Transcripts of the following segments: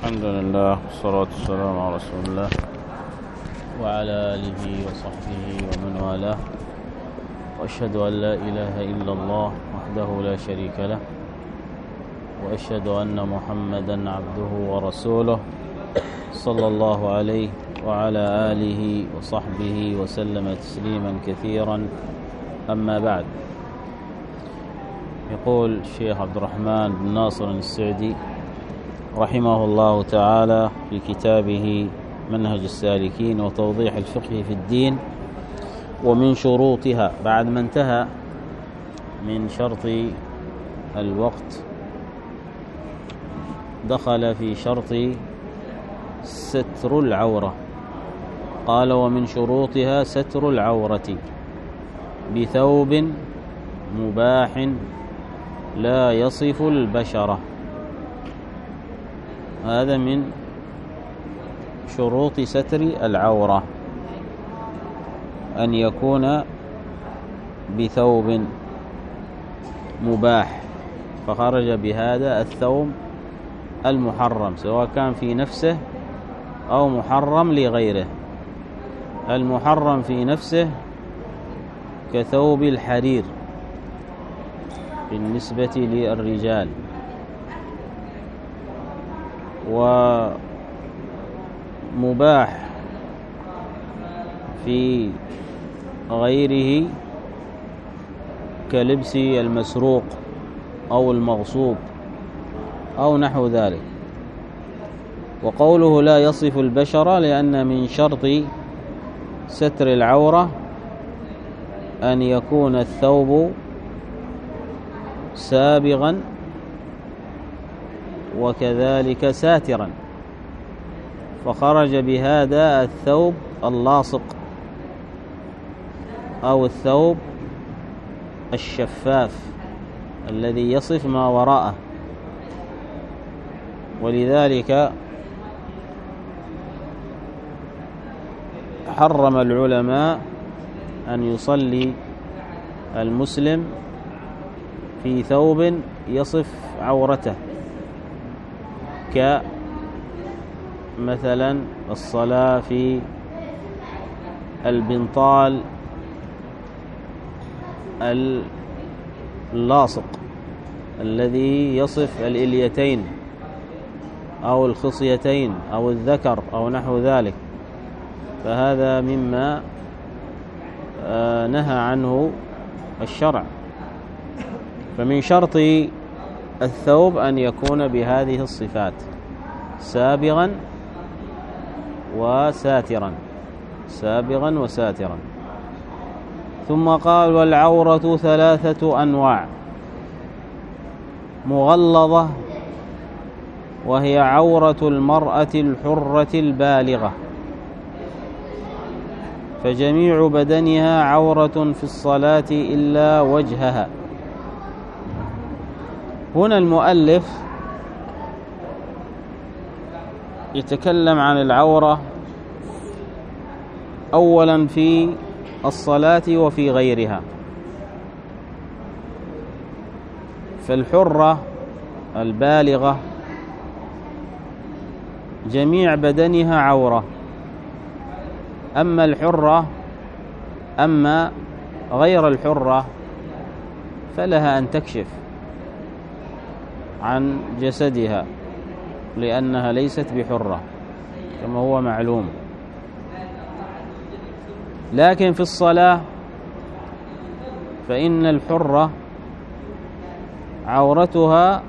الحمد لله والصلاة والسلام على رسول الله وعلى آله وصحبه ومن والاه، وأشهد أن لا إله إلا الله وحده لا شريك له، وأشهد أن محمدا عبده ورسوله صلى الله عليه وعلى آله وصحبه وسلم تسليما كثيرا. أما بعد، يقول الشيخ عبد الرحمن بن ناصر السعدي رحمه الله تعالى في كتابه منهج السالكين وتوضيح الفقه في الدين: ومن شروطها، بعد ما انتهى من شرط الوقت دخل في شرط ستر العورة. قال: ومن شروطها ستر العورة بثوب مباح لا يصف البشرة. هذا من شروط ستر العورة، أن يكون بثوب مباح، فخرج بهذا الثوب المحرم، سواء كان في نفسه أو محرم لغيره. المحرم في نفسه كثوب الحرير بالنسبة للرجال، ومباح في غيره كلبس المسروق أو المغصوب أو نحو ذلك. وقوله لا يصف البشرة لأن من شرط ستر العورة أن يكون الثوب سابغا وكذلك ساترا، فخرج بهذا الثوب اللاصق أو الثوب الشفاف الذي يصف ما وراءه. ولذلك حرم العلماء أن يصلي المسلم في ثوب يصف عورته، كمثلا الصلاة في البنطال اللاصق الذي يصف الإليتين أو الخصيتين أو الذكر أو نحو ذلك، فهذا مما نهى عنه الشرع. فمن شرط الثوب أن يكون بهذه الصفات: سابغا وساترا، سابغا وساترا. ثم قال: والعورة ثلاثة أنواع: مغلظة، وهي عورة المرأة الحرة البالغة، فجميع بدنها عورة في الصلاة إلا وجهها. هنا المؤلف يتكلم عن العورة أولا في الصلاة وفي غيرها. فالحرة البالغة جميع بدنها عورة، أما غير الحرة فلها أن تكشف عن جسدها لأنها ليست بحرة كما هو معلوم. لكن في الصلاة فإن الحرة عورتها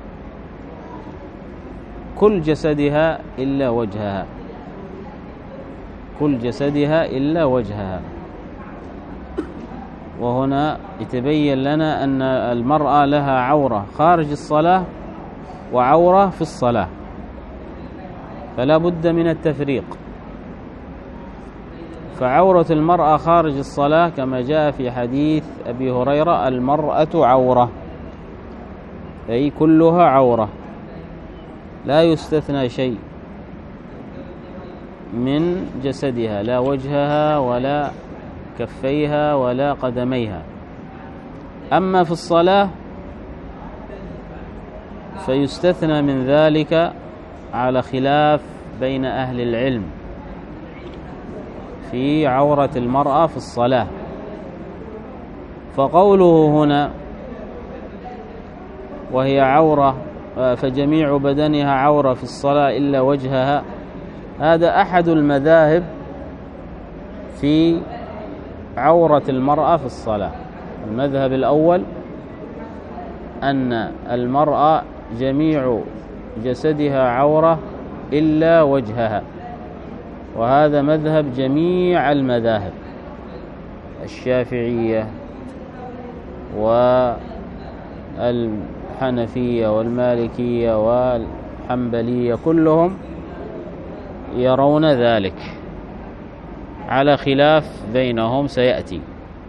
كل جسدها إلا وجهها، كل جسدها إلا وجهها. وهنا يتبين لنا أن المرأة لها عورة خارج الصلاة وعورة في الصلاة، فلا بد من التفريق. فعورة المرأة خارج الصلاة كما جاء في حديث أبي هريرة: المرأة عورة، أي كلها عورة، لا يستثنى شيء من جسدها، لا وجهها ولا كفيها ولا قدميها. أما في الصلاة فيستثنى من ذلك على خلاف بين أهل العلم في عورة المرأة في الصلاة. فقوله هنا وهي عورة فجميع بدنها عورة في الصلاة إلا وجهها، هذا أحد المذاهب في عورة المرأة في الصلاة. المذهب الأول أن المرأة جميع جسدها عورة إلا وجهها، وهذا مذهب جميع المذاهب، الشافعية والحنفية والمالكية والحنبلية، كلهم يرون ذلك على خلاف بينهم سيأتي.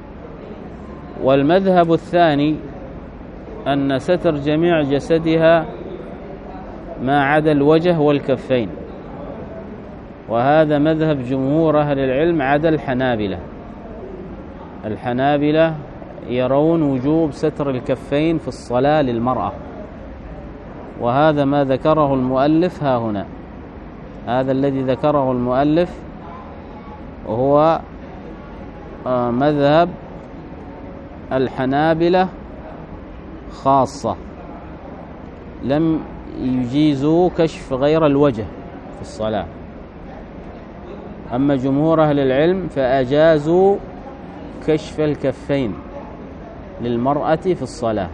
والمذهب الثاني أن ستر جميع جسدها ما عدا الوجه والكفين، وهذا مذهب جمهور أهل العلم عدا الحنابلة. الحنابلة يرون وجوب ستر الكفين في الصلاة للمرأة، وهذا ما ذكره المؤلف ها هنا. هذا الذي ذكره المؤلف وهو مذهب الحنابلة خاصة، لم يجيزوا كشف غير الوجه في الصلاة. أما جمهور أهل العلم فأجازوا كشف الكفين للمرأة في الصلاة.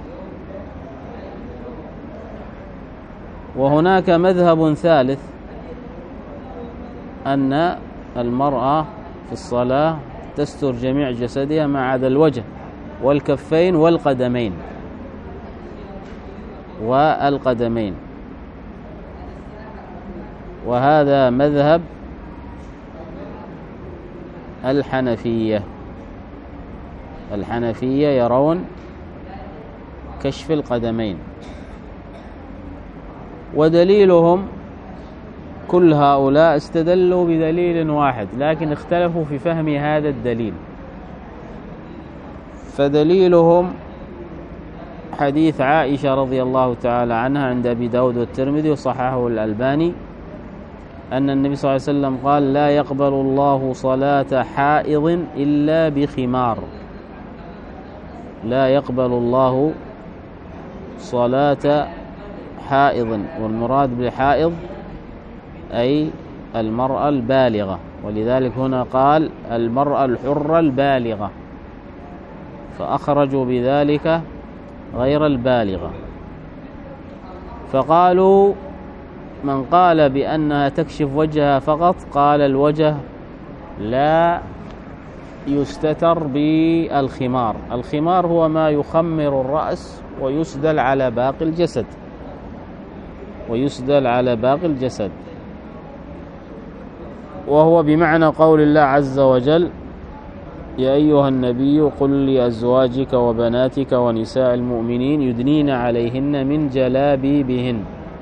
وهناك مذهب ثالث أن المرأة في الصلاة تستر جميع جسدها ما عدا الوجه والكفين والقدمين، وهذا مذهب الحنفية. الحنفية يرون كشف القدمين، ودليلهم كل هؤلاء استدلوا بدليل واحد، لكن اختلفوا في فهم هذا الدليل. فدليلهم حديث عائشة رضي الله تعالى عنها عند أبي داود والترمذي وصححه الألباني أن النبي صلى الله عليه وسلم قال: لا يقبل الله صلاة حائض إلا بخمار. لا يقبل الله صلاة حائض، والمراد بالحائض أي المرأة البالغة، ولذلك هنا قال المرأة الحرة البالغة، فأخرجوا بذلك غير البالغة. فقالوا من قال بأنها تكشف وجهها فقط قال الوجه لا يستتر بالخمار. الخمار هو ما يخمر الرأس ويسدل على باقي الجسد، وهو بمعنى قول الله عز وجل: يا أيها النبي قل لأزواجك وبناتك ونساء المؤمنين يدنين عليهن من جلابيبهن.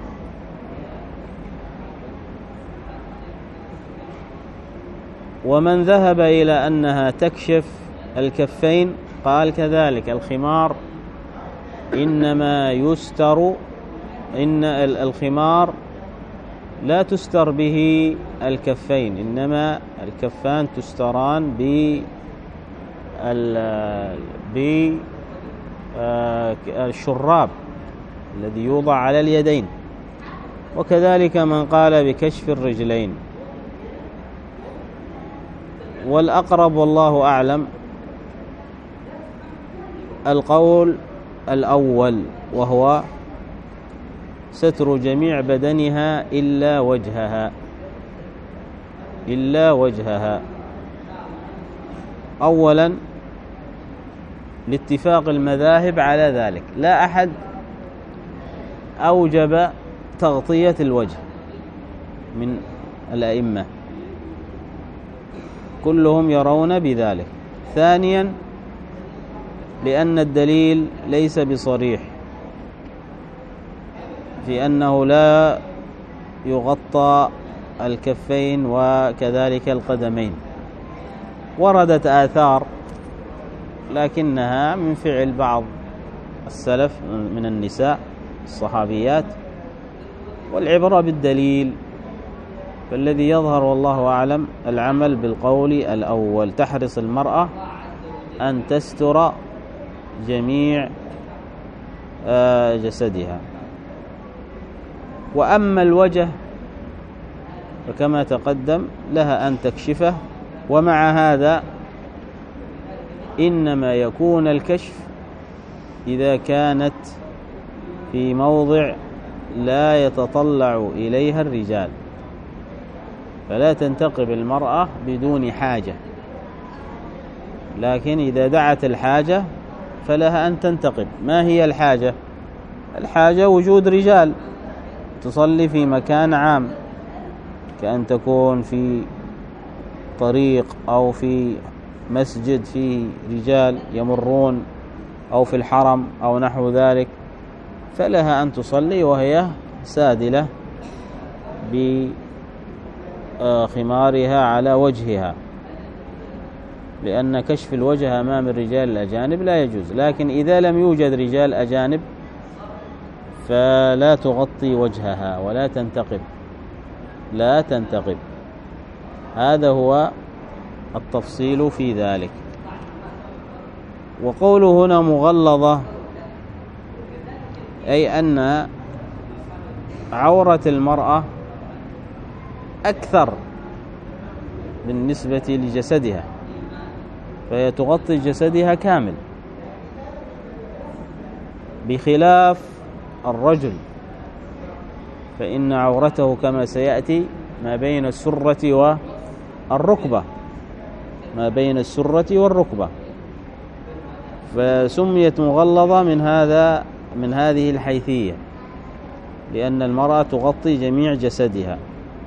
ومن ذهب إلى أنها تكشف الكفين قال كذلك: الخمار إنما يستر، إن الخمار لا تستر به الكفين، إنما الكفان تستران بالشراب الذي يوضع على اليدين. وكذلك من قال بكشف الرجلين. والأقرب والله أعلم القول الأول، وهو ستر جميع بدنها إلا وجهها. أولا لاتفاق المذاهب على ذلك، لا أحد أوجب تغطية الوجه من الأئمة، كلهم يرون بذلك. ثانيا لأن الدليل ليس بصريح في أنه لا يغطى الكفين وكذلك القدمين. وردت آثار لكنها من فعل بعض السلف من النساء الصحابيات، والعبرة بالدليل. فالذي يظهر والله أعلم العمل بالقول الأول، تحرص المرأة أن تستر جميع جسدها. وأما الوجه فكما تقدم لها أن تكشفه، ومع هذا إنما يكون الكشف إذا كانت في موضع لا يتطلع إليها الرجال، فلا تنتقب المرأة بدون حاجة، لكن إذا دعت الحاجة فلها أن تنتقب. ما هي الحاجة؟ الحاجة وجود رجال، تصلي في مكان عام، كأن تكون في طريق أو في مسجد فيه رجال يمرون أو في الحرم أو نحو ذلك، فلها أن تصلي وهي سادلة بخمارها على وجهها، لأن كشف الوجه أمام الرجال الأجانب لا يجوز. لكن إذا لم يوجد رجال أجانب فلا تغطي وجهها ولا تنتقب، لا تنتقب. هذا هو التفصيل في ذلك. وقوله هنا مغلظة أي أن عورة المرأة أكثر بالنسبة لجسدها، فهي تغطي جسدها كامل، بخلاف الرجل فإن عورته كما سيأتي ما بين السرة والركبة، ما بين السرة والركبة، فسميت مغلظة من هذه الحيثية، لأن المرأة تغطي جميع جسدها.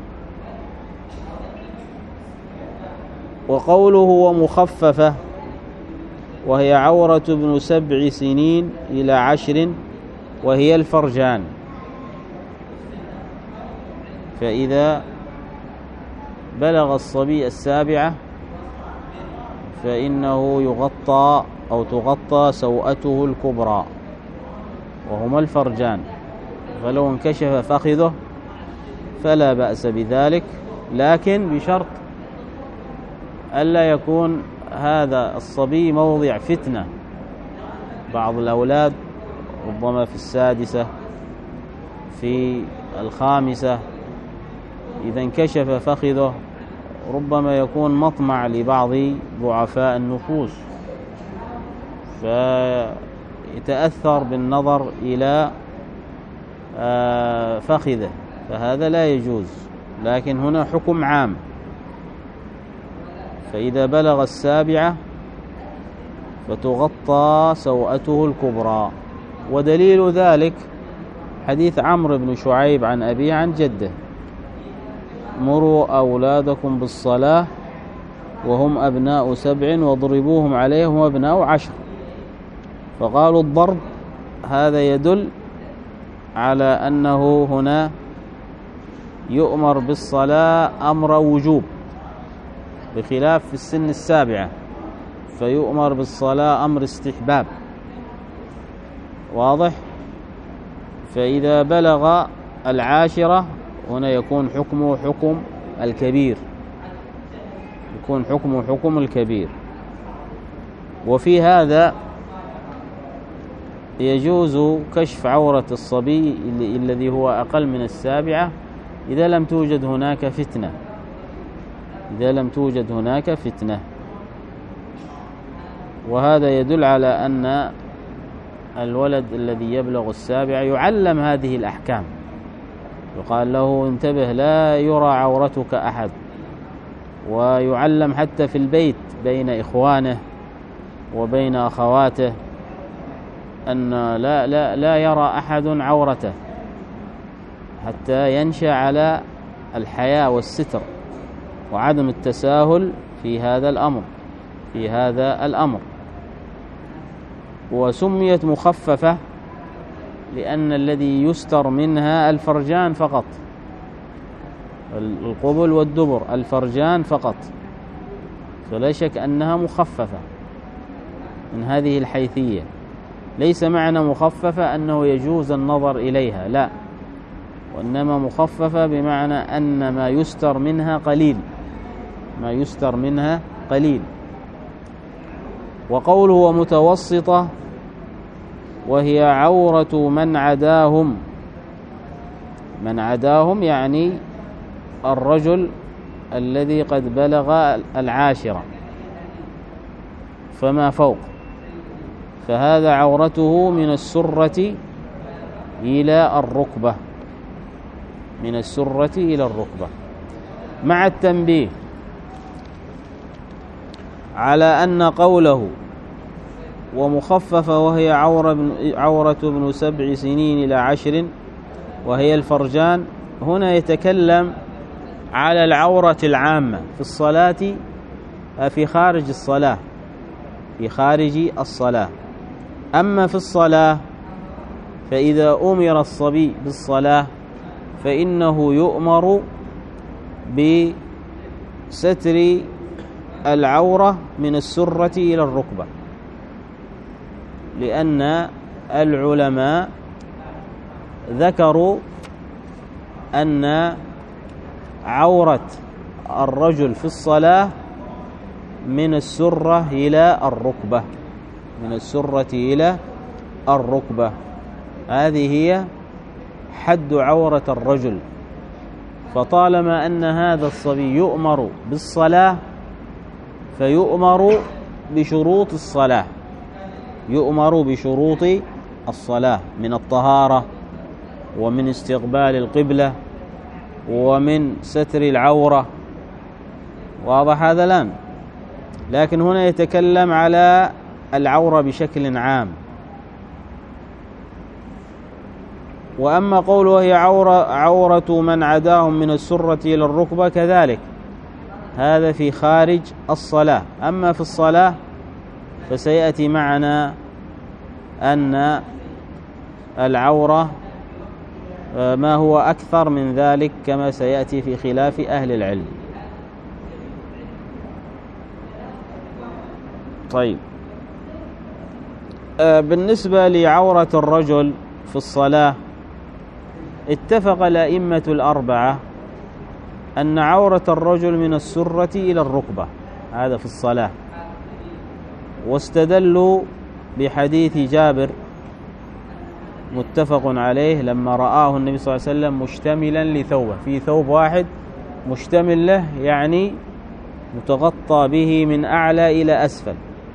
وقوله ومخففة وهي عورة ابن 7 سنين إلى 10 وهي الفرجان، فإذا بلغ الصبي 7 فإنه يغطى أو تغطى سوءته الكبرى وهما الفرجان، فلو انكشف فخذه فلا بأس بذلك، لكن بشرط ألا يكون هذا الصبي موضع فتنة. بعض الأولاد ربما في 6 في 5 إذا انكشف فخذه ربما يكون مطمع لبعض ضعفاء النفوس، فيتأثر بالنظر إلى فخذه، فهذا لا يجوز. لكن هنا حكم عام، فإذا بلغ 7 فتغطى سوءته الكبرى. ودليل ذلك حديث عمرو بن شعيب عن أبيه عن جده: مروا أولادكم بالصلاة وهم أبناء 7 واضربوهم عليهم وأبناء 10. فقالوا الضرب هذا يدل على أنه هنا يؤمر بالصلاة أمر وجوب، بخلاف في السن 7 فيؤمر بالصلاة أمر استحباب. واضح؟ فإذا بلغ 10 هنا يكون حكمه حكم الكبير، يكون حكمه حكم الكبير. وفي هذا يجوز كشف عورة الصبي الذي هو أقل من 7 إذا لم توجد هناك فتنة، إذا لم توجد هناك فتنة. وهذا يدل على أن الولد الذي يبلغ 7 يعلم هذه الأحكام، يقال له انتبه لا يرى عورتك أحد، ويعلم حتى في البيت بين إخوانه وبين أخواته أن لا يرى أحد عورته، حتى ينشأ على الحياء والستر وعدم التساهل في هذا الأمر. وسميت مخففة لأن الذي يستر منها الفرجان فقط، القبل والدبر، الفرجان فقط، فلا شك أنها مخففة من هذه الحيثية. ليس معنى مخففة أنه يجوز النظر إليها، لا، وإنما مخففة بمعنى أن ما يستر منها قليل، ما يستر منها قليل. وقوله ومتوسطة وهي عورة من عداهم، من عداهم يعني الرجل الذي قد بلغ العاشرة فما فوق، فهذا عورته من السرة إلى الركبة، من السرة إلى الركبة، مع التنبيه على أن قوله ومخففة وهي عورة ابن 7 سنين إلى 10 وهي الفرجان، هنا يتكلم على العورة العامة في الصلاة، في خارج الصلاة، في خارج الصلاة. أما في الصلاة فإذا أمر الصبي بالصلاة فإنه يؤمر بستر العورة من السرة إلى الركبة، لأن العلماء ذكروا أن عورة الرجل في الصلاة من السرة إلى الركبة، من السرة إلى الركبة، هذه هي حد عورة الرجل. فطالما أن هذا الصبي يؤمر بالصلاة فيؤمر بشروط الصلاة، يؤمر بشروط الصلاة من الطهارة ومن استقبال القبلة ومن ستر العورة، واضح هذا الآن؟ لكن هنا يتكلم على العورة بشكل عام. وأما قوله هي عورة من عداهم من السرة إلى الركبة كذلك، هذا في خارج الصلاة. أما في الصلاة فسيأتي معنا أن العورة ما هو أكثر من ذلك كما سيأتي في خلاف أهل العلم. طيب، بالنسبة لعورة الرجل في الصلاة اتفق الأئمة الأربعة أن عورة الرجل من السرة إلى الركبة، هذا في الصلاة، واستدلوا بحديث جابر متفق عليه لما رآه النبي صلى الله عليه وسلم مشتملا لثوبه، في ثوب واحد مشتمل له يعني متغطى به من أعلى إلى أسفل،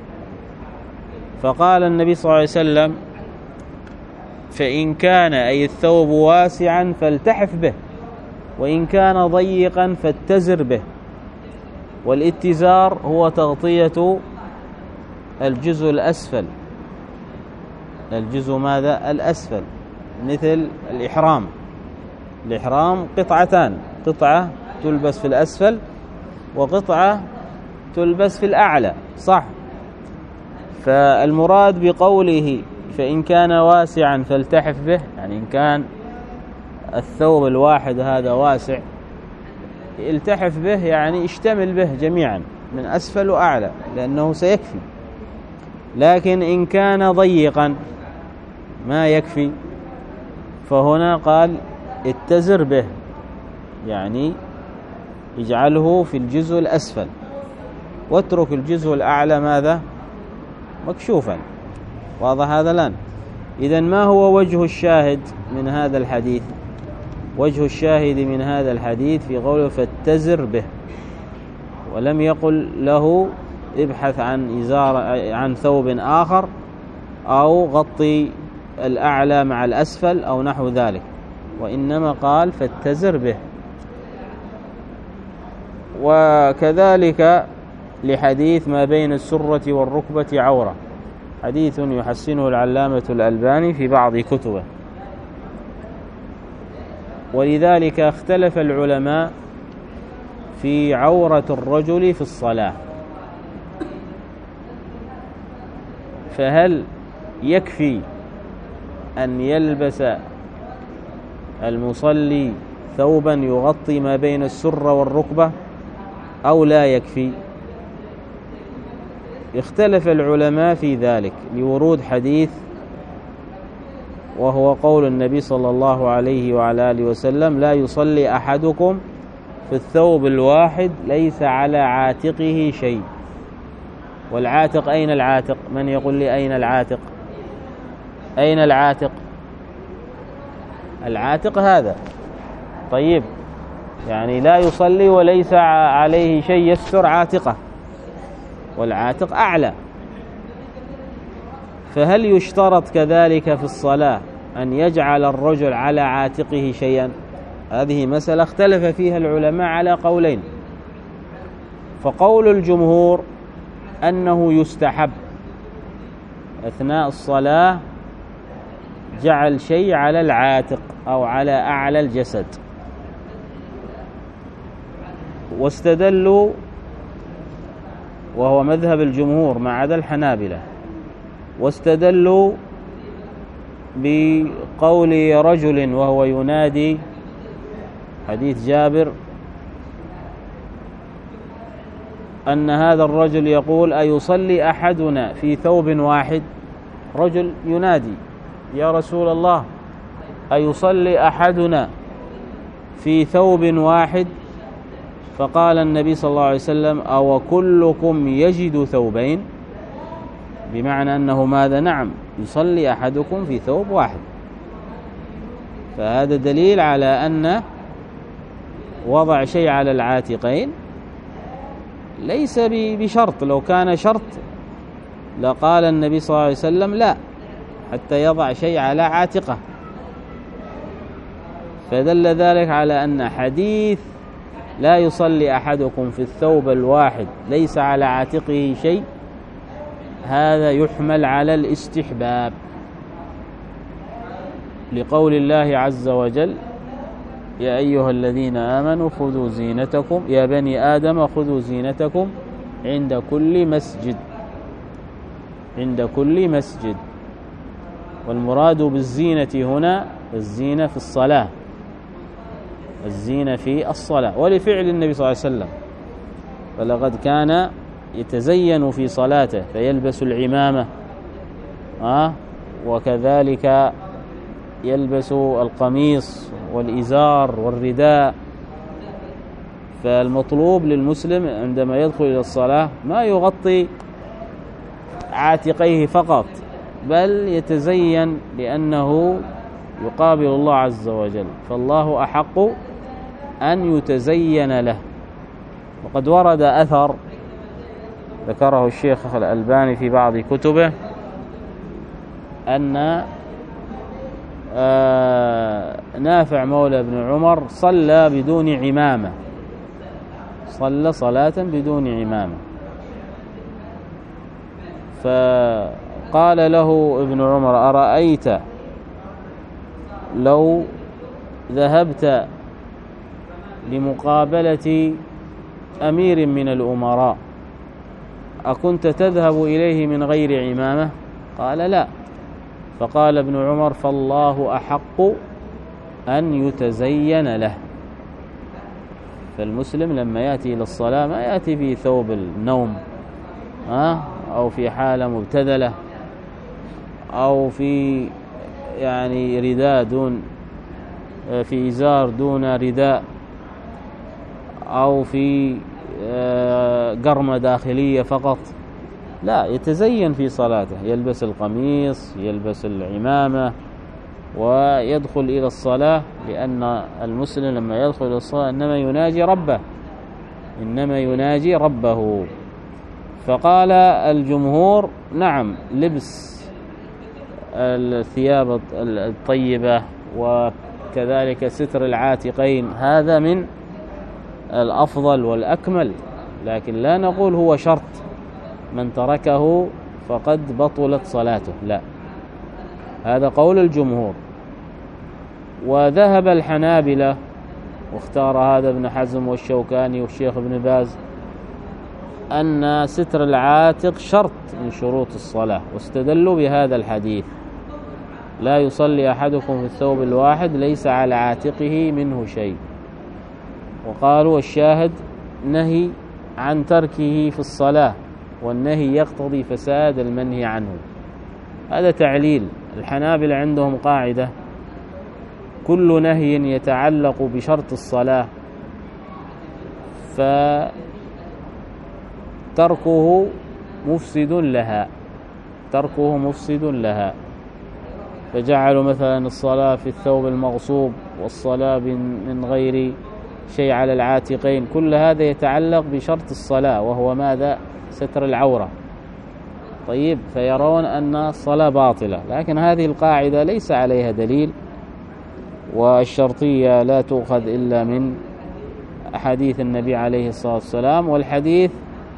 فقال النبي صلى الله عليه وسلم فإن كان أي الثوب واسعا فالتحف به، وإن كان ضيقا فاتزر به. والاتزار هو تغطية الجزء الأسفل، الجزء ماذا؟ الأسفل، مثل الإحرام. الإحرام قطعتان، قطعة تلبس في الأسفل وقطعة تلبس في الأعلى، صح؟ فالمراد بقوله فإن كان واسعا فالتحف به، يعني إن كان الثوب الواحد هذا واسع التحف به، يعني اشتمل به جميعا من أسفل وأعلى لأنه سيكفي. لكن إن كان ضيقا ما يكفي فهنا قال اتزر به، يعني اجعله في الجزء الأسفل واترك الجزء الأعلى ماذا؟ مكشوفا. واضح هذا الآن؟ إذن ما هو وجه الشاهد من هذا الحديث؟ وجه الشاهد من هذا الحديث في قوله فاتزر به، ولم يقل له ابحث عن ثوب آخر أو غطي الأعلى مع الأسفل أو نحو ذلك، وإنما قال فاتزر به. وكذلك لحديث ما بين السرة والركبة عورة، حديث يحسنه العلامة الألباني في بعض كتبه. ولذلك اختلف العلماء في عورة الرجل في الصلاة، فهل يكفي أن يلبس المصلي ثوبا يغطي ما بين السرة والركبة أو لا يكفي؟ اختلف العلماء في ذلك لورود حديث وهو قول النبي صلى الله عليه وعلى آله وسلم: لا يصلي أحدكم في الثوب الواحد ليس على عاتقه شيء. والعاتق، أين العاتق؟ من يقول لي أين العاتق؟ أين العاتق؟ العاتق هذا. طيب، يعني لا يصلي وليس عليه شيء يستر عاتقه، والعاتق أعلى. فهل يشترط كذلك في الصلاة أن يجعل الرجل على عاتقه شيئا؟ هذه مسألة اختلف فيها العلماء على قولين. فقول الجمهور أنه يستحب أثناء الصلاة جعل شيء على العاتق أو على أعلى الجسد، واستدلوا، وهو مذهب الجمهور ما عدا الحنابلة، واستدلوا بقول رجل وهو ينادي، حديث جابر، أن هذا الرجل يقول: أيصلي أحدنا في ثوب واحد؟ رجل ينادي: يا رسول الله، أيصلي أحدنا في ثوب واحد؟ فقال النبي صلى الله عليه وسلم: أو كلكم يجد ثوبين؟ بمعنى أنه ماذا؟ نعم، يصلي أحدكم في ثوب واحد. فهذا دليل على أن وضع شيء على العاتقين ليس بشرط. لو كان شرط لقال النبي صلى الله عليه وسلم: لا، حتى يضع شيء على عاتقه. فدل ذلك على أن حديث لا يصلي أحدكم في الثوب الواحد ليس على عاتقه شيء، هذا يحمل على الاستحباب، لقول الله عز وجل: يا أيها الذين آمنوا خذوا زينتكم، يا بني آدم خذوا زينتكم عند كل مسجد. عند كل مسجد. والمراد بالزينة هنا الزينة في الصلاة، الزينة في الصلاة، ولفعل النبي صلى الله عليه وسلم، فلقد كان يتزين في صلاته فيلبس العمامة، وكذلك يلبس القميص والإزار والرداء. فالمطلوب للمسلم عندما يدخل إلى الصلاة ما يغطي عاتقيه فقط، بل يتزين، لأنه يقابل الله عز وجل، فالله أحق أن يتزين له. وقد ورد أثر ذكره الشيخ الألباني في بعض كتبه أن نافع مولى بن عمر صلى بدون عمامة، صلى صلاة بدون عمامة، فقال له ابن عمر: أرأيت لو ذهبت لمقابلة أمير من الأمراء أكنت تذهب إليه من غير عمامة؟ قال: لا. فقال ابن عمر: فالله أحق أن يتزين له. فالمسلم لما يأتي إلى الصلاة ما يأتي في ثوب النوم أو في حالة مبتذلة أو في يعني رداء دون، في إزار دون رداء، أو في قرمة داخلية فقط. لا، يتزين في صلاته، يلبس القميص، يلبس العمامة، ويدخل إلى الصلاة، لأن المسلم لما يدخل إلى الصلاة إنما يناجي ربه، إنما يناجي ربه. فقال الجمهور: نعم، لبس الثياب الطيبة وكذلك ستر العاتقين هذا من الأفضل والأكمل، لكن لا نقول هو شرط من تركه فقد بطلت صلاته، لا، هذا قول الجمهور. وذهب الحنابلة، واختار هذا ابن حزم والشوكاني والشيخ ابن باز، أن ستر العاتق شرط من شروط الصلاة، واستدلوا بهذا الحديث: لا يصلي أحدكم في الثوب الواحد ليس على عاتقه منه شيء. وقالوا الشاهد نهي عن تركه في الصلاة، والنهي يقتضي فساد المنهي عنه. هذا تعليل الحنابلة عندهم قاعدة: كل نهي يتعلق بشرط الصلاة فتركه مفسد لها، تركه مفسد لها. فجعلوا مثلا الصلاة في الثوب المغصوب والصلاة من غير شيء على العاتقين، كل هذا يتعلق بشرط الصلاة وهو ماذا؟ ستر العورة. طيب، فيرون أن الصلاة باطلة، لكن هذه القاعدة ليس عليها دليل، والشرطية لا تؤخذ إلا من أحاديث النبي عليه الصلاة والسلام، والحديث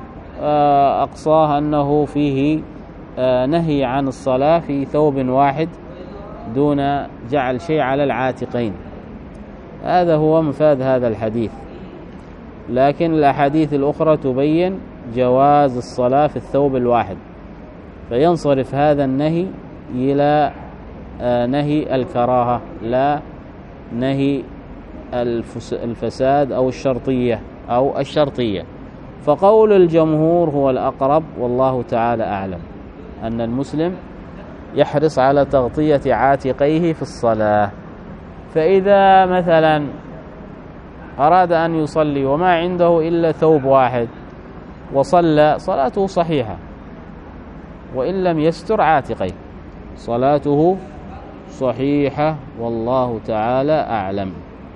أقصاه أنه فيه نهي عن الصلاة في ثوب واحد دون جعل شيء على العاتقين. هذا هو مفاد هذا الحديث، لكن الأحاديث الأخرى تبين جواز الصلاة في الثوب الواحد، فينصرف هذا النهي إلى نهي الكراهة لا نهي الفساد أو الشرطية. فقول الجمهور هو الأقرب، والله تعالى أعلم، أن المسلم يحرص على تغطية عاتقيه في الصلاة. فإذا مثلا أراد أن يصلي وما عنده إلا ثوب واحد وصلى، صلاته صحيحة، وإن لم يستر عاتقيه صلاته صحيحة، والله تعالى أعلم.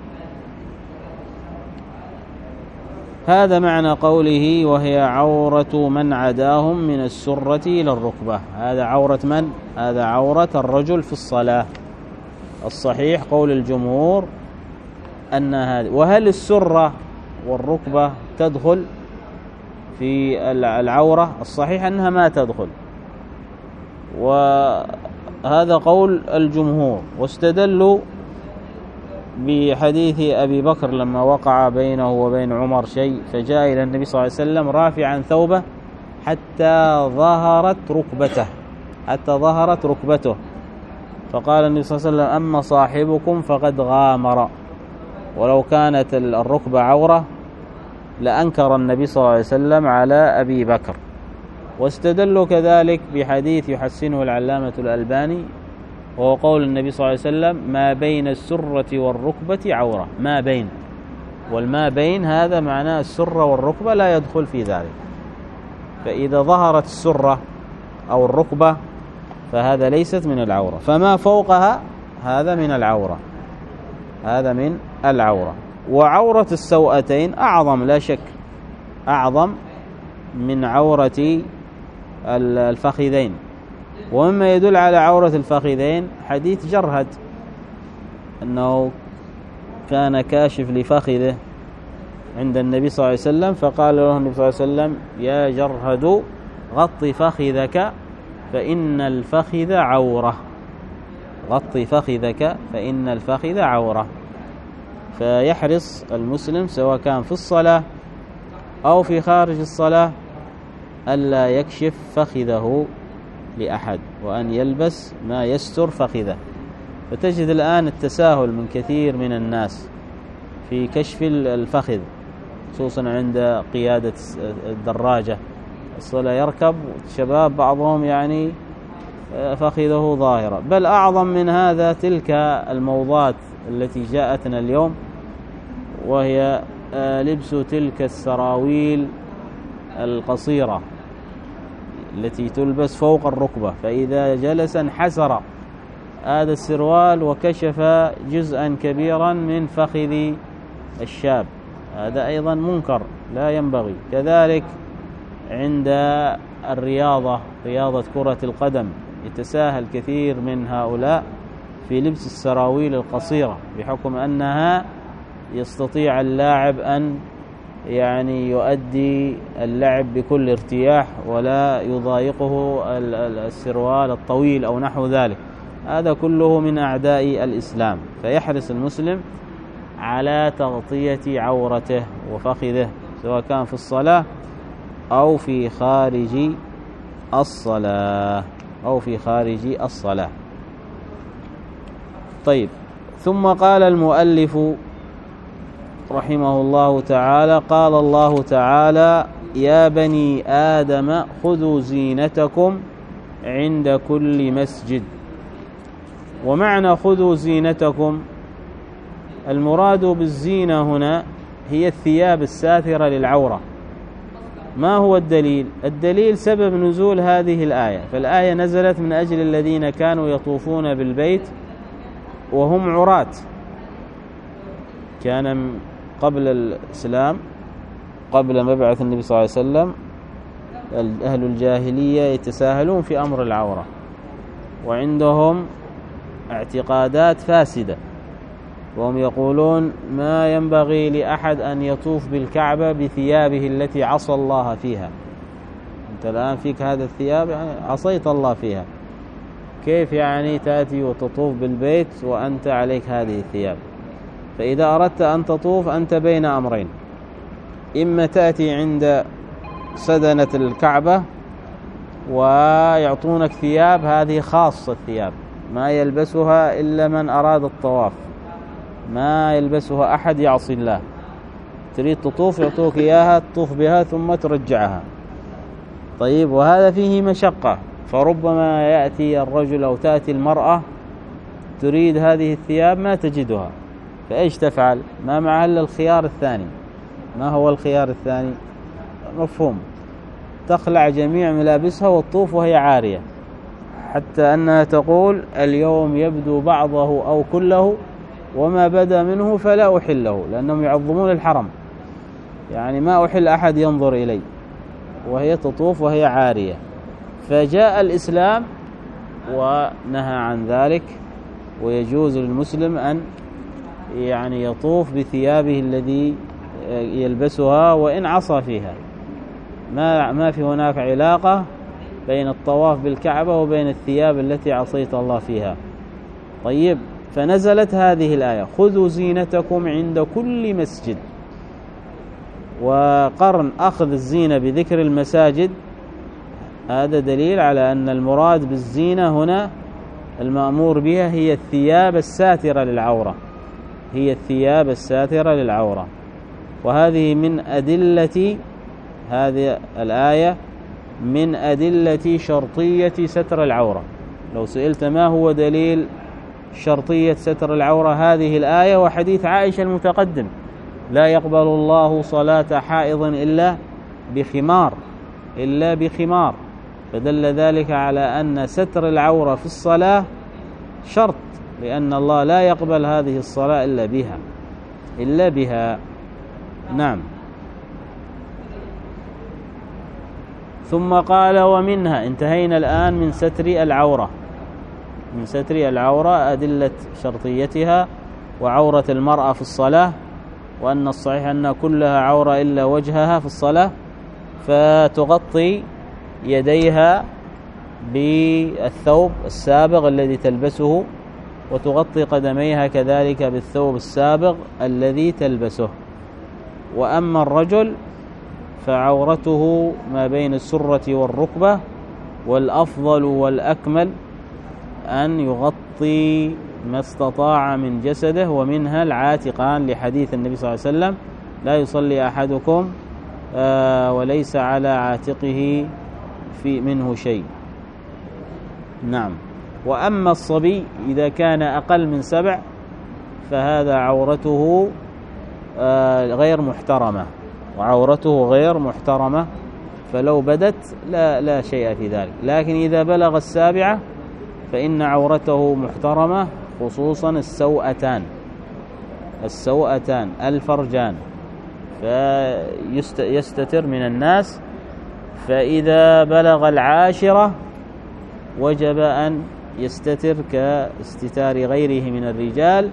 هذا معنى قوله: وهي عورة من عداهم من السرة إلى الركبة. هذا عورة من؟ هذا عورة الرجل في الصلاة. الصحيح قول الجمهور أن هذا. وهل السرة والركبة تدخل في العورة؟ الصحيح أنها ما تدخل، وهذا قول الجمهور. واستدلوا بحديث أبي بكر لما وقع بينه وبين عمر شيء، فجاء إلى النبي صلى الله عليه وسلم رافعا ثوبه حتى ظهرت ركبته، فقال النبي صلى الله عليه وسلم: أما صاحبكم فقد غامر. ولو كانت الركبة عورة لأنكر النبي صلى الله عليه وسلم على أبي بكر. واستدلوا كذلك بحديث يحسنه العلامة الألباني، وهو قول النبي صلى الله عليه وسلم: ما بين السرة والركبة عورة. ما بين، والما بين هذا معناه السرة والركبة لا يدخل في ذلك. فإذا ظهرت السرة أو الركبة فهذا ليست من العورة، فما فوقها هذا من العورة، هذا من العورة. وعورة السوأتين أعظم لا شك، أعظم من عورة الفخذين. ومما يدل على عورة الفخذين حديث جرهد، أنه كان كاشف لفخذه عند النبي صلى الله عليه وسلم، فقال له النبي صلى الله عليه وسلم: يا جرهد غط فخذك فإن الفخذ عورة. غط فخذك فإن الفخذ عورة. فيحرص المسلم سواء كان في الصلاة أو في خارج الصلاة ألا يكشف فخذه لأحد، وأن يلبس ما يستر فخذه. فتجد الآن التساهل من كثير من الناس في كشف الفخذ، خصوصا عند قيادة الدراجة الصلاة، يركب الشباب بعضهم يعني فخذه ظاهرة. بل أعظم من هذا تلك الموضات التي جاءتنا اليوم، وهي لبس تلك السراويل القصيرة التي تلبس فوق الركبة، فإذا جلس انحسر هذا السروال وكشف جزءا كبيرا من فخذ الشاب. هذا أيضا منكر لا ينبغي. كذلك عند الرياضة، رياضة كرة القدم، يتساهل كثير من هؤلاء في لبس السراويل القصيرة، بحكم أنها يستطيع اللاعب أن يعني يؤدي اللعب بكل ارتياح ولا يضايقه السروال الطويل أو نحو ذلك. هذا كله من أعداء الإسلام. فيحرص المسلم على تغطية عورته وفخذه سواء كان في الصلاة أو في خارج الصلاة. طيب، ثم قال المؤلف رحمه الله تعالى: قال الله تعالى: يا بني آدم خذوا زينتكم عند كل مسجد. ومعنى خذوا زينتكم، المراد بالزينة هنا هي الثياب الساترة للعورة. ما هو الدليل؟ الدليل سبب نزول هذه الآية، فالآية نزلت من أجل الذين كانوا يطوفون بالبيت وهم عراة. كان قبل الإسلام، قبل مبعث النبي صلى الله عليه وسلم، أهل الجاهلية يتساهلون في أمر العورة، وعندهم اعتقادات فاسدة، وهم يقولون ما ينبغي لأحد أن يطوف بالكعبة بثيابه التي عصى الله فيها. أنت الآن فيك هذا الثياب، يعني عصيت الله فيها، كيف يعني تأتي وتطوف بالبيت وأنت عليك هذه الثياب؟ فإذا أردت أن تطوف أنت بين أمرين: إما تأتي عند سدنة الكعبة ويعطونك ثياب، هذه خاصة الثياب ما يلبسها إلا من أراد الطواف، ما يلبسها أحد يعصي الله. تريد تطوف يعطوك إياها تطوف بها ثم ترجعها. طيب، وهذا فيه مشقة، فربما يأتي الرجل أو تأتي المرأة تريد هذه الثياب ما تجدها، فإيش تفعل؟ ما معها إلا الخيار الثاني. ما هو الخيار الثاني؟ مفهوم، تخلع جميع ملابسها وتطوف وهي عارية، حتى أنها تقول اليوم يبدو بعضه أو كله، وما بدا منه فلا أحله، لأنهم يعظمون الحرم، يعني ما أحل أحد ينظر إلي، وهي تطوف وهي عارية. فجاء الإسلام ونهى عن ذلك، ويجوز للمسلم أن يعني يطوف بثيابه الذي يلبسها وإن عصى فيها. ما في هناك علاقة بين الطواف بالكعبة وبين الثياب التي عصيت الله فيها. طيب، فنزلت هذه الآية: خذوا زينتكم عند كل مسجد. وقرن أخذ الزينة بذكر المساجد هذا دليل على أن المراد بالزينة هنا المأمور بها هي الثياب الساترة للعورة، هي الثياب الساترة للعورة. وهذه من أدلة هذه الآية، من أدلة شرطية ستر العورة. لو سئلت ما هو دليل شرطية ستر العورة، هذه الآية وحديث عائشة المتقدم: لا يقبل الله صلاة حائض إلا بخمار. فدل ذلك على أن ستر العورة في الصلاة شرط، لأن الله لا يقبل هذه الصلاة إلا بها. نعم. ثم قال: ومنها، انتهينا الآن من ستر العورة، من ستر العورة أدلة شرطيتها وعورة المرأة في الصلاة، وأن الصحيح أن كلها عورة إلا وجهها في الصلاة، فتغطي يديها بالثوب السابغ الذي تلبسه، وتغطي قدميها كذلك بالثوب السابغ الذي تلبسه. وأما الرجل فعورته ما بين السرة والركبة، والأفضل والأكمل أن يغطي ما استطاع من جسده، ومنها العاتقان، لحديث النبي صلى الله عليه وسلم: لا يصلي أحدكم وليس على عاتقه منه شيء. نعم. وأما الصبي إذا كان أقل من 7 فهذا عورته غير محترمة، وعورته غير محترمة، فلو بدت لا شيء في ذلك. لكن إذا بلغ 7 فإن عورته محترمة، خصوصا السوأتان الفرجان، فيستتر من الناس. فإذا بلغ 10 وجب أن يستتر كاستتار غيره من الرجال،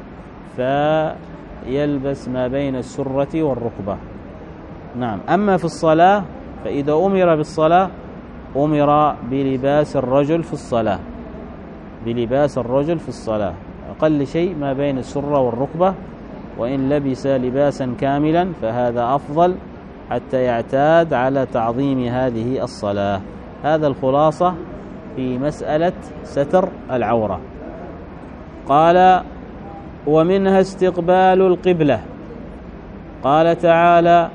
فيلبس ما بين السرة والركبة. نعم. أما في الصلاة فإذا أمر بالصلاة أمر بلباس الرجل في الصلاة، أقل شيء ما بين السرة والركبة، وإن لبس لباسا كاملا فهذا أفضل حتى يعتاد على تعظيم هذه الصلاة. هذا الخلاصة في مسألة ستر العورة. قال: ومنها استقبال القبلة. قال تعالى: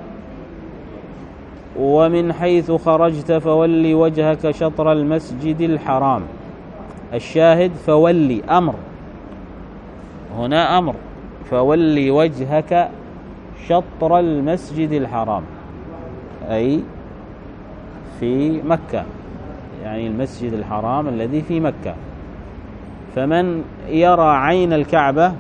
ومن حيث خرجت فول وجهك شطر المسجد الحرام. الشاهد فولي أمر، هنا أمر، فولي وجهك شطر المسجد الحرام، أي في مكة، يعني المسجد الحرام الذي في مكة. فمن يرى عين الكعبة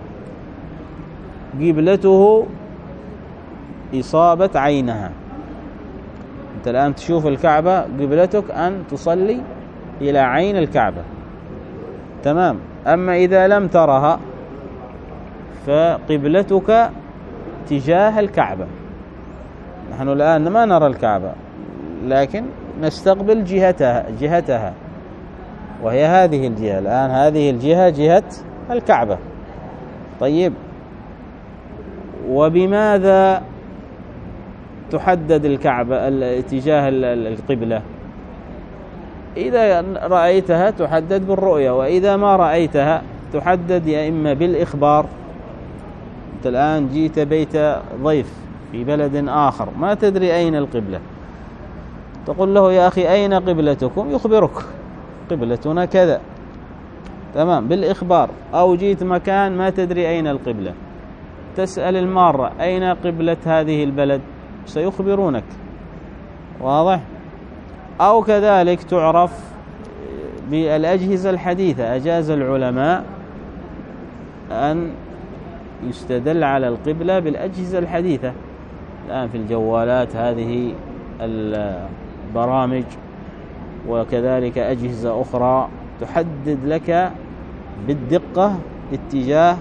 قبلته إصابة عينها. أنت الآن تشوف الكعبة، قبلتك أن تصلي إلى عين الكعبة، تمام. أما إذا لم ترها فقبلتك تجاه الكعبة. نحن الآن ما نرى الكعبة لكن نستقبل جهتها وهي هذه الجهة. الآن هذه الجهة جهة الكعبة. طيب، وبماذا تحدد الكعبة اتجاه القبلة؟ إذا رأيتها تحدد بالرؤية، وإذا ما رأيتها تحدد يا إما بالإخبار. أنت الآن جيت بيت ضيف في بلد آخر ما تدري أين القبلة، تقول له يا أخي أين قبلتكم؟ يخبرك قبلتنا كذا، تمام، بالإخبار. أو جيت مكان ما تدري أين القبلة، تسأل المارة أين قبلة هذه البلد؟ سيخبرونك، واضح؟ أو كذلك تعرف بالأجهزة الحديثة. أجاز العلماء أن يستدل على القبلة بالأجهزة الحديثة. الآن في الجوالات هذه البرامج، وكذلك أجهزة أخرى تحدد لك بالدقة اتجاه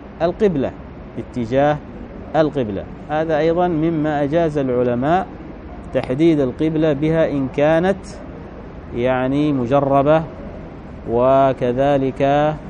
القبلة. هذا أيضا مما أجاز العلماء تحديد القبلة بها إن كانت يعني مجربة، وكذلك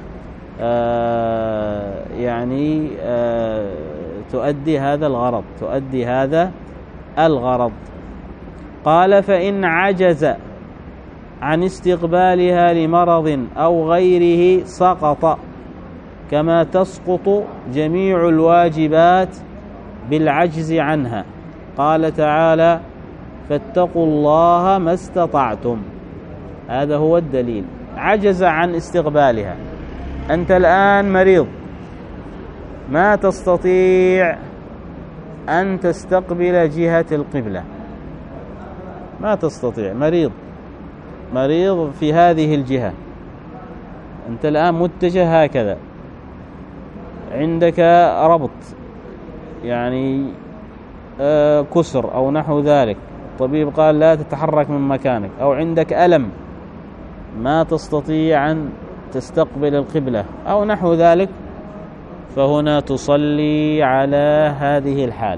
تؤدي هذا الغرض. قال فإن عجز عن استقبالها لمرض أو غيره سقط، كما تسقط جميع الواجبات بالعجز عنها. قال تعالى فاتقوا الله ما استطعتم. هذا هو الدليل. عجز عن استقبالها، أنت الآن مريض ما تستطيع أن تستقبل جهة القبلة، ما تستطيع، مريض في هذه الجهة، أنت الآن متجه هكذا، عندك ربط يعني كسر أو نحو ذلك، الطبيب قال لا تتحرك من مكانك، أو عندك ألم ما تستطيع أن تستقبل القبلة أو نحو ذلك، فهنا تصلي على هذه الحال،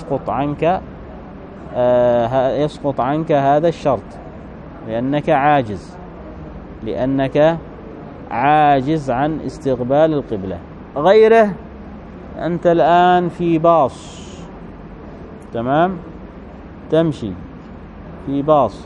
يسقط عنك هذا الشرط، لأنك عاجز عن استقبال القبلة. غيره، أنت الآن في باص، تمام، تمشي في باص،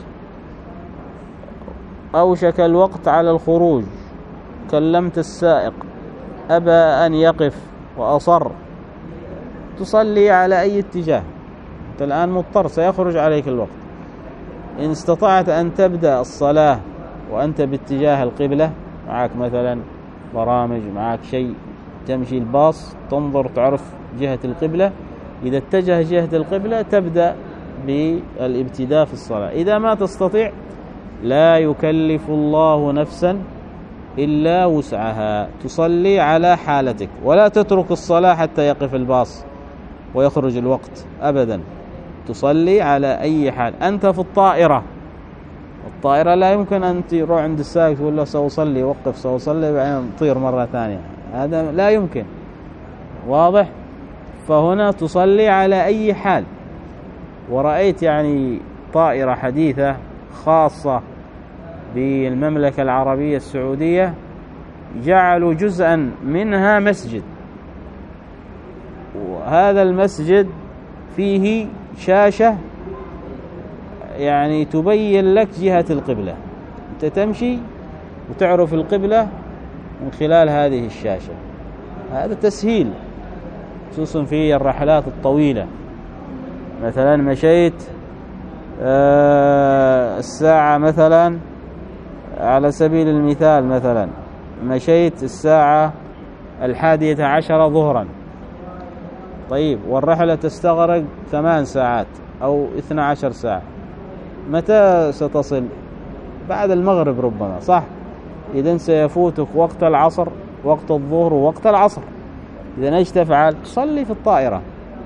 أوشك الوقت على الخروج، كلمت السائق أبى أن يقف وأصر، تصلي على أي اتجاه، أنت الآن مضطر، سيخرج عليك الوقت. إن استطعت أن تبدأ الصلاة وأنت باتجاه القبلة، معك مثلا برامج، معك شيء تمشي الباص، تنظر تعرف جهة القبلة، إذا اتجه جهة القبلة تبدأ بالابتداء في الصلاة. إذا ما تستطيع لا يكلف الله نفسا إلا وسعها، تصلي على حالتك، ولا تترك الصلاة حتى يقف الباص ويخرج الوقت أبدا، تصلي على أي حال. أنت في الطائرة لا يمكن أن تروح عند السائق تقول له سأصلي، وقف سأصلي، بعدين تطير مرة ثانية، هذا لا يمكن، واضح؟ فهنا تصلي على أي حال. ورأيت يعني طائرة حديثة خاصة بالمملكة العربية السعودية، جعلوا جزءا منها مسجد، وهذا المسجد فيه شاشة يعني تبين لك جهة القبلة، أنت تمشي وتعرف القبلة من خلال هذه الشاشة. هذا تسهيل خصوصا في الرحلات الطويلة، مثلا مشيت الساعة مثلا على سبيل المثال مثلا مشيت الساعة 11 ظهرا، طيب والرحلة تستغرق 8 ساعات أو 12 ساعة، متى ستصل؟ بعد المغرب ربما، صح؟ إذن سيفوتك وقت العصر، وقت الظهر ووقت العصر. إذن ايش تفعل؟ تصلي في الطائرة،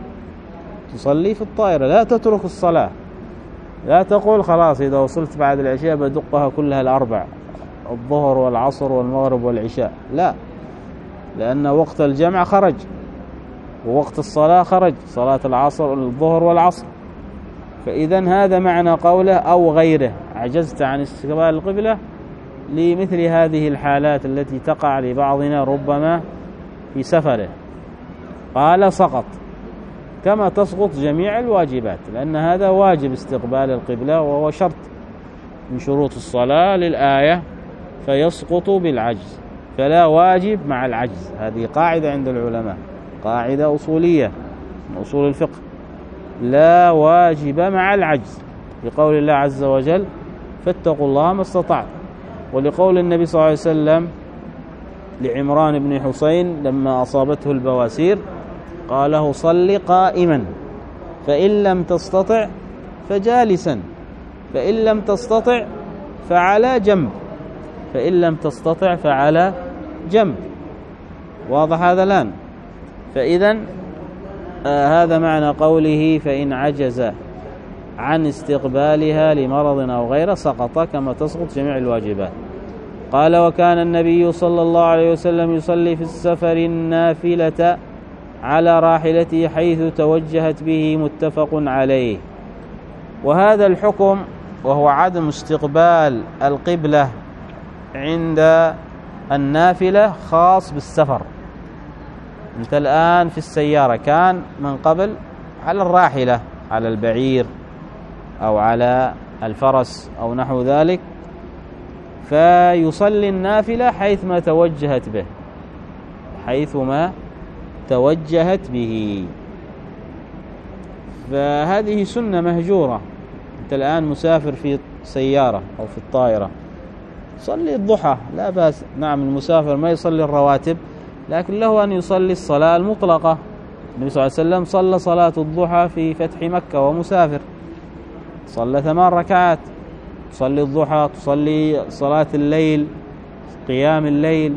تصلي في الطائرة، لا تترك الصلاة. لا تقول خلاص إذا وصلت بعد العشاء بدقها كلها الأربع، الظهر والعصر والمغرب والعشاء، لا، لأن وقت الجمع خرج ووقت الصلاة خرج، صلاة العصر الظهر والعصر. فإذن هذا معنى قوله أو غيره، عجزت عن استقبال القبلة لمثل هذه الحالات التي تقع لبعضنا ربما في سفره، قال سقط كما تسقط جميع الواجبات، لأن هذا واجب استقبال القبلة وهو شرط من شروط الصلاة للآية، فيسقط بالعجز، فلا واجب مع العجز. هذه قاعدة عند العلماء، قاعدة أصولية من أصول الفقه، لا واجب مع العجز، لقول الله عز وجل فاتقوا الله ما استطعتم، ولقول النبي صلى الله عليه وسلم لعمران بن حسين لما أصابته البواسير قال له صل قائما، فإن لم تستطع فجالسا، فإن لم تستطع فعلى جنب، فإن لم تستطع فعلى جنب. واضح هذا الآن؟ فإذن هذا معنى قوله فإن عجز عن استقبالها لمرض أو غيره سقط كما تسقط جميع الواجبات. قال وكان النبي صلى الله عليه وسلم يصلي في السفر النافلة على راحلته حيث توجهت به، متفق عليه. وهذا الحكم وهو عدم استقبال القبلة عند النافلة خاص بالسفر. أنت الآن في السيارة، كان من قبل على الراحلة، على البعير أو على الفرس أو نحو ذلك، فيصلي النافلة حيثما توجهت به، حيثما توجهت به، فهذه سنة مهجورة. أنت الآن مسافر في سيارة أو في الطائرة، صلي الضحى لا بأس. نعم المسافر ما يصلي الرواتب، لكن له أن يصلي الصلاة المطلقة. النبي صلى الله عليه وسلم صلى صلاة الضحى في فتح مكة ومسافر، صلى 8 ركعات. تصلي الضحى، تصلي صلاة الليل، قيام الليل،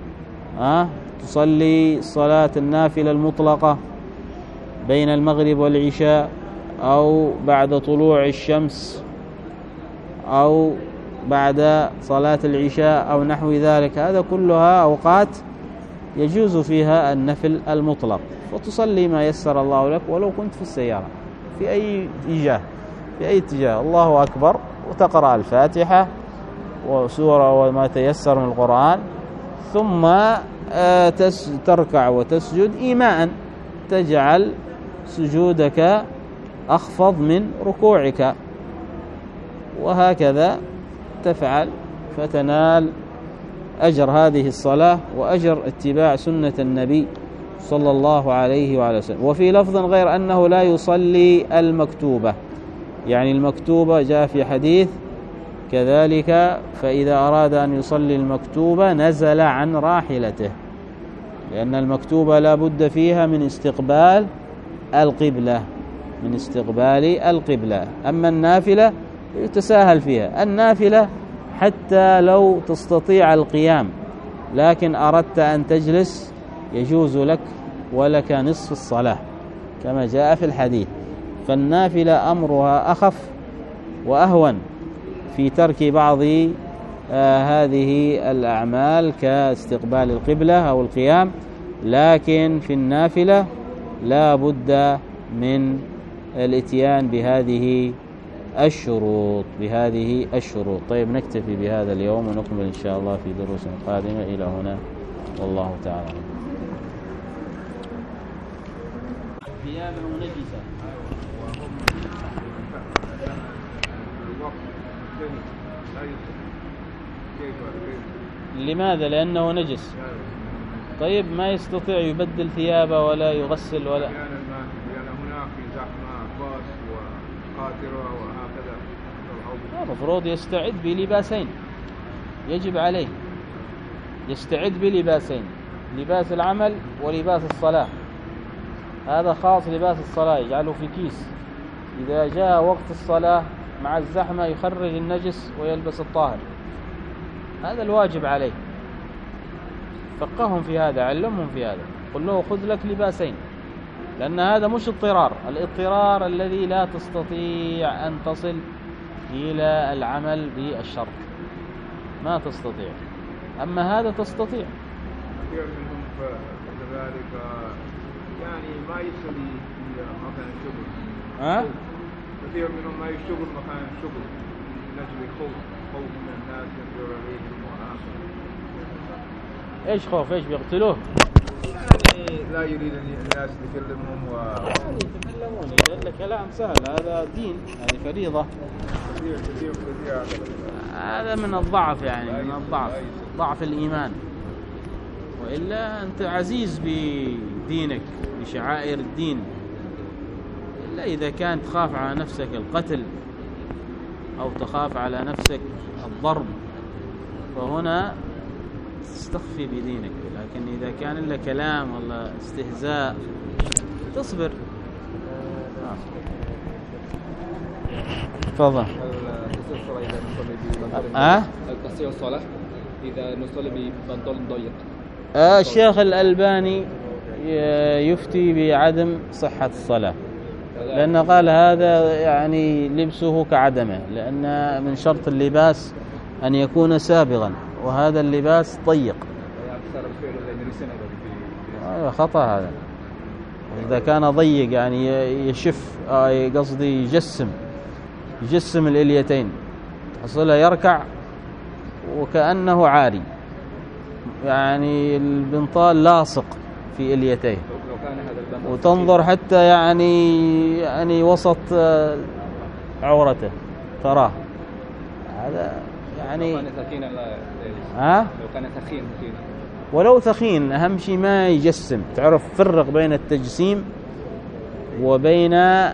تصلي صلاة النافلة المطلقة بين المغرب والعشاء أو بعد طلوع الشمس أو بعد صلاة العشاء أو نحو ذلك. هذا كلها أوقات يجوز فيها النفل المطلق، وتصلي ما يسر الله لك ولو كنت في السيارة في أي اتجاه، في أي اتجاه، الله أكبر، وتقرأ الفاتحة وسورة وما تيسر من القرآن، ثم تركع وتسجد إيماء، تجعل سجودك أخفض من ركوعك، وهكذا تفعل فتنال أجر هذه الصلاة وأجر اتباع سنة النبي صلى الله عليه وعلى وسلم. وفي لفظ غير أنه لا يصلي المكتوبة، يعني المكتوبة جاء في حديث كذلك، فإذا أراد أن يصلي المكتوبة نزل عن راحلته، لأن المكتوبة لا بد فيها من استقبال القبلة، من استقبال القبلة. أما النافلة يتساهل فيها، النافلة حتى لو تستطيع القيام لكن أردت أن تجلس يجوز لك، ولك نصف الصلاة كما جاء في الحديث. فالنافلة أمرها أخف وأهون في ترك بعض هذه الأعمال كاستقبال القبلة أو القيام، لكن في النافلة لا بد من الاتيان بهذه الشروط، بهذه الشروط. طيب نكتفي بهذا اليوم ونكمل إن شاء الله في دروس قادمة. إلى هنا والله تعالى. ثيابه نجسة. لماذا؟ لأنه نجس. طيب ما يستطيع يبدل ثيابه ولا يغسل ولا، لأن هناك في زحمة باص وقاطرة وهكذا، المفروض يستعد بلباسين، يجب عليه يستعد بلباسين، لباس العمل ولباس الصلاة. هذا خاص لباس الصلاة، يجعله في كيس، إذا جاء وقت الصلاة مع الزحمة يخرج النجس ويلبس الطاهر. هذا الواجب عليه. فقههم في هذا، علمهم في هذا، قل له خذ لك لباسين، لأن هذا مش اضطرار. الاضطرار الذي لا تستطيع أن تصل إلى العمل بالشرط، ما تستطيع. أما هذا تستطيع. كثير منهم كذلك يعني ما يصل إلى مكان الشغل. كثير منهم ما يشتغل مكان الشغل من أجل خوف من الناس ينظر عليهم وآخر. إيش خوف؟ إيش بيقتلوه؟ يعني لا يريد الناس يتكلمهم يتكلمون. لأن كلام سهل، هذا دين، هذه فريضة. كثير هذا من الضعف، يعني من الضعف، ضعف الإيمان. وإلا أنت عزيز بدينك، بشعائر الدين. إلا إذا كان تخاف على نفسك القتل أو تخاف على نفسك الضرب، فهنا تستخفي بدينك. لكن إذا كان إلا كلام ولا استهزاء تصبر. تفضل. تقصير الصلاة إذا نصلي ببنطلون ضيق. الشيخ الألباني يفتي بعدم صحة الصلاة، لأن قال هذا يعني لبسه كعدمه، لأن من شرط اللباس أن يكون سابغا، وهذا اللباس ضيق. خطأ هذا. إذا كان ضيق يعني يشف، قصدي يجسم الإليتين، حصله يركع وكأنه عاري، يعني البنطال لاصق في إليتيه، وتنظر حتى يعني وسط عورته تراه. هذا يعني لو كان ثخين ولو ثخين، أهم شيء ما يجسم. تعرف فرق بين التجسيم وبين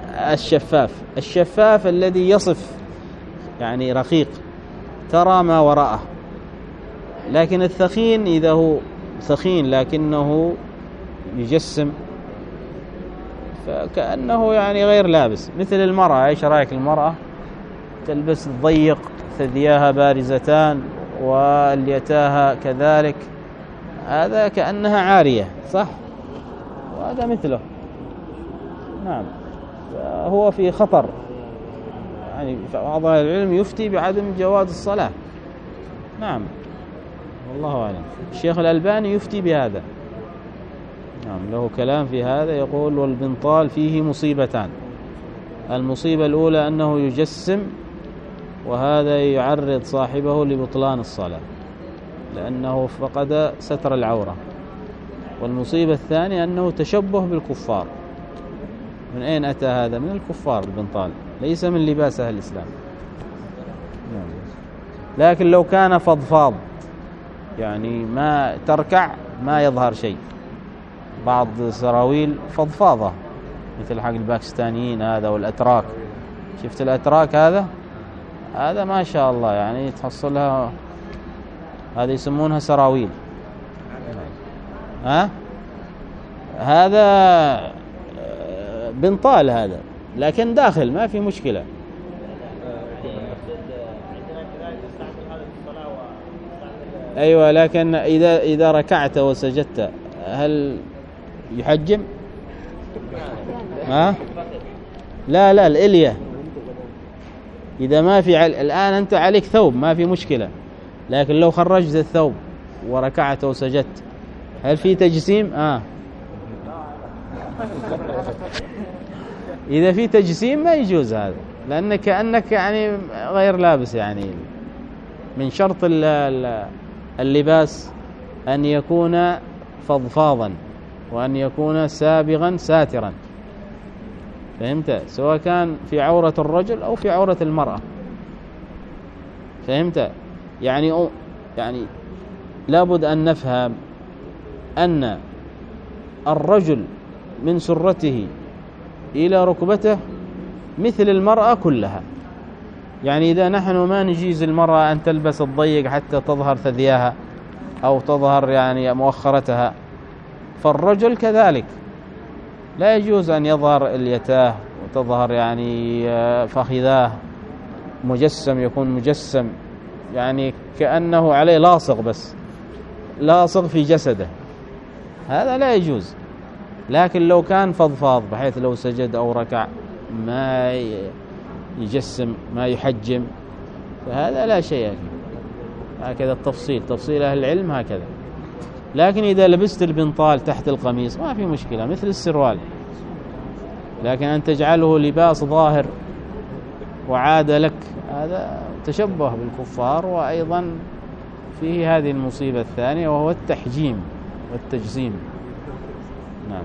الشفاف الذي يصف، يعني رقيق ترى ما وراءه. لكن الثخين إذا هو ثخين لكنه يجسم فكأنه يعني غير لابس. مثل المرأة، ايش رأيك المرأة تلبس ضيق، ثدياها بارزتان واليتاها كذلك، هذا كأنها عارية، صح؟ وهذا مثله. نعم، هو في خطر. يعني بعض أهل العلم يفتي بعدم جواز الصلاة. نعم، والله أعلم. الشيخ الألباني يفتي بهذا. نعم، له كلام في هذا، يقول والبنطال فيه مصيبتان. المصيبة الأولى أنه يجسم، وهذا يعرض صاحبه لبطلان الصلاة لأنه فقد ستر العورة. والمصيبة الثانية أنه تشبه بالكفار. من أين أتى هذا؟ من الكفار. البنطال ليس من لباس أهل الإسلام. لكن لو كان فضفاض، يعني ما تركع ما يظهر شيء، بعض سراويل فضفاضة مثل حق الباكستانيين هذا والأتراك. شفت الأتراك هذا ما شاء الله، يعني تحصلها هذا يسمونها سراويل. هذا بنطال هذا، لكن داخل ما في مشكلة. أيوة، لكن إذا ركعت وسجدت هل يحجم؟ لا الإلية. إذا ما في الآن أنت عليك ثوب ما في مشكلة، لكن لو خرجت الثوب وركعت وسجدت هل في تجسيم؟ إذا في تجسيم ما يجوز هذا، لأنك كأنك يعني غير لابس. يعني من شرط اللباس أن يكون فضفاضا، وأن يكون سابغا ساترا. فهمت؟ سواء كان في عورة الرجل أو في عورة المرأة. فهمت؟ يعني لابد أن نفهم أن الرجل من سرته إلى ركبته مثل المرأة كلها. يعني إذا نحن ما نجيز المرأة أن تلبس الضيق حتى تظهر ثدياها، أو تظهر يعني مؤخرتها. فالرجل كذلك لا يجوز أن يظهر اليتاه وتظهر يعني فخذاه مجسم، يكون مجسم يعني كأنه عليه لاصق، بس لاصق في جسده، هذا لا يجوز. لكن لو كان فضفاض بحيث لو سجد أو ركع ما يجسم ما يحجم، فهذا لا شيء فيه. هكذا التفصيل، تفصيل أهل العلم هكذا. لكن إذا لبست البنطال تحت القميص ما في مشكلة مثل السروال، لكن أن تجعله لباس ظاهر وعاد لك هذا تشبه بالكفار، وأيضا فيه هذه المصيبة الثانية وهو التحجيم والتجسيم. نعم.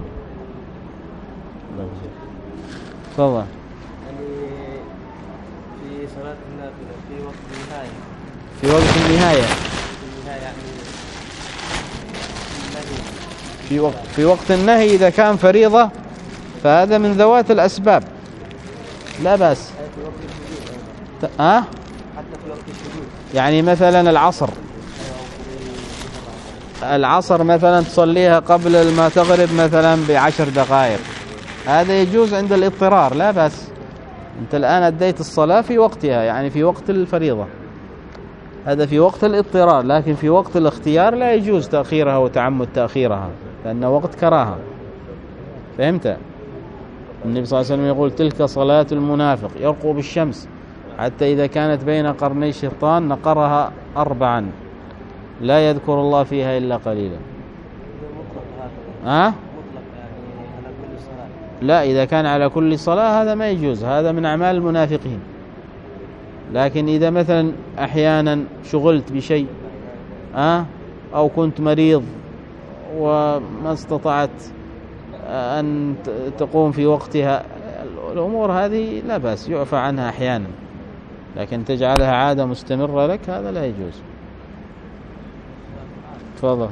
تفضل. يعني في صلاة النافلة في وقت النهاية، في وقت النهاية يعني في وقت النهي إذا كان فريضة فهذا من ذوات الأسباب لا بأس. في وقت السجود حتى في وقت السجود، يعني مثلا العصر مثلا تصليها قبل ما تغرب مثلا ب10 دقائق، هذا يجوز عند الاضطرار لا بأس. أنت الآن أديت الصلاة في وقتها، يعني في وقت الفريضة، هذا في وقت الاضطرار. لكن في وقت الاختيار لا يجوز تأخيرها وتعمد تأخيرها، لأنه وقت كراهة. فهمت؟ النبي صلى الله عليه وسلم يقول تلك صلاة المنافق يرقب الشمس حتى إذا كانت بين قرني الشيطان نقرها 4 لا يذكر الله فيها إلا قليلا. مطلق يعني على كل صلاة. لا، إذا كان على كل صلاة هذا ما يجوز، هذا من أعمال المنافقين. لكن إذا مثلا أحيانا شغلت بشيء أو كنت مريض وما استطعت أن تقوم في وقتها، الأمور هذه لا بأس يعفى عنها أحيانا، لكن تجعلها عادة مستمرة لك هذا لا يجوز. تفضل.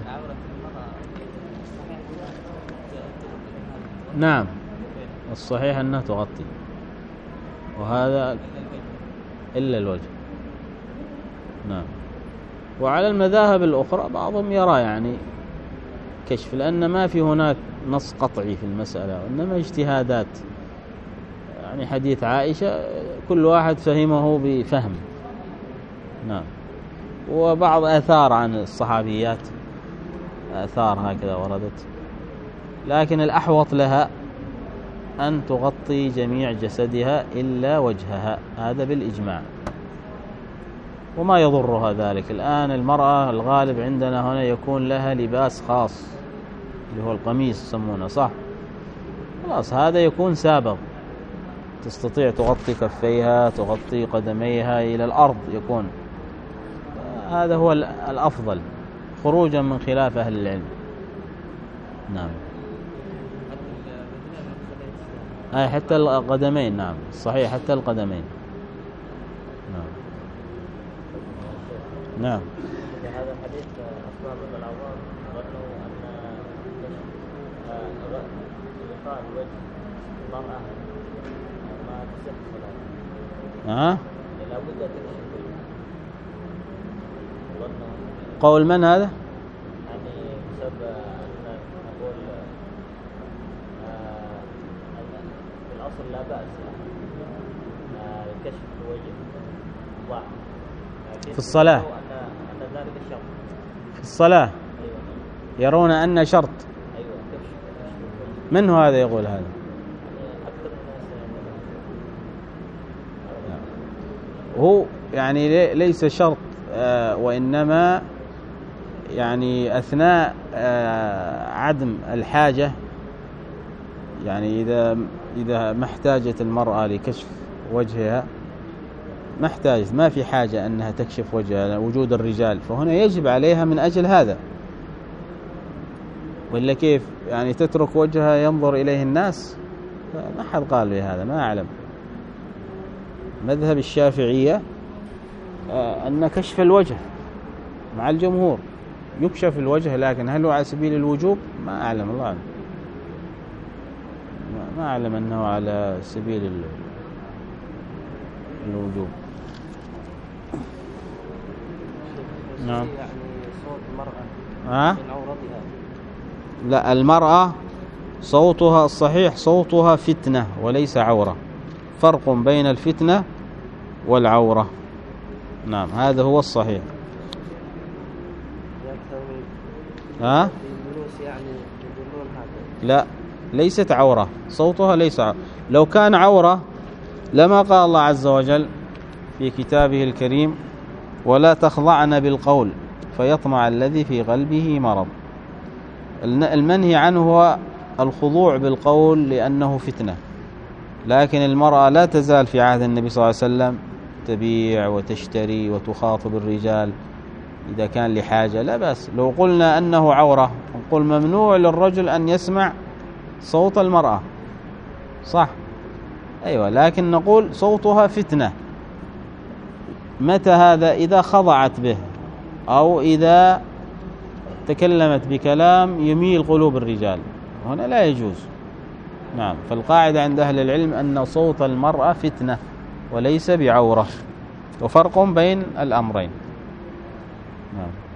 نعم، الصحيح أنها تغطي، وهذا إلا الوجه. نعم. وعلى المذاهب الأخرى بعضهم يرى يعني كشف، لأن ما في هناك نص قطعي في المسألة، وإنما اجتهادات. يعني حديث عائشة كل واحد فهمه بفهم. نعم. وبعض آثار عن الصحابيات، آثار هكذا وردت، لكن الأحوط لها أن تغطي جميع جسدها إلا وجهها، هذا بالإجماع، وما يضرها ذلك. الآن المرأة الغالب عندنا هنا يكون لها لباس خاص اللي هو القميص يسمونه، صح؟ خلاص هذا يكون سابغ، تستطيع تغطي كفيها تغطي قدميها إلى الأرض، يكون هذا هو الأفضل خروجا من خلاف أهل العلم. نعم. حتى القدمين. نعم صحيح، حتى القدمين. نعم. نعم. هذا حديث أسماء بن العوام ظنوا أن إدخال وجه المرأة ما تصح صلاة. لابد أن تكشف وجهها. قول من هذا؟ يعني بسبب أن نقول في الأصل لا بأس كشف الوجه واحد في الصلاة، أن ذلك شرط في الصلاة. أيوة. يرون أن شرط. أيوة. كشف من هو هذا يقول هذا؟ أكثر الناس هو يعني ليس شرط، وإنما يعني أثناء عدم الحاجة، يعني إذا ما احتاجت المرأة لكشف وجهها، ما احتاجت، ما في حاجة أنها تكشف وجهها وجود الرجال، فهنا يجب عليها من أجل هذا. ولا كيف يعني تترك وجهها ينظر إليه الناس؟ ما حد قال بهذا، ما أعلم. مذهب الشافعية أن كشف الوجه مع الجمهور، يكشف الوجه، لكن هل هو على سبيل الوجوب؟ ما أعلم، الله أعلم، ما أعلم أنه على سبيل الوجوب. نعم. يعني صوت المرأة ها؟ من عورتها. لا، المرأة صوتها الصحيح صوتها فتنة وليس عورة. فرق بين الفتنة والعورة. نعم، هذا هو الصحيح. ها؟ الجلوس يعني يقولون هذا. لا، ليست عورة، صوتها ليس عورة. لو كان عورة لما قال الله عز وجل في كتابه الكريم: ولا تخضعن بالقول فيطمع الذي في قلبه مرض. المنهي عنه هو الخضوع بالقول لأنه فتنة، لكن المرأة لا تزال في عهد النبي صلى الله عليه وسلم تبيع وتشتري وتخاطب الرجال إذا كان لحاجة، لا بأس. لو قلنا أنه عورة نقول ممنوع للرجل أن يسمع صوت المرأة، صح؟ أيوة، لكن نقول صوتها فتنة. متى هذا؟ إذا خضعت به أو إذا تكلمت بكلام يميل قلوب الرجال، هنا لا يجوز. نعم، فالقاعدة عند أهل العلم أن صوت المرأة فتنة وليس بعورة، وفرق بين الأمرين. نعم.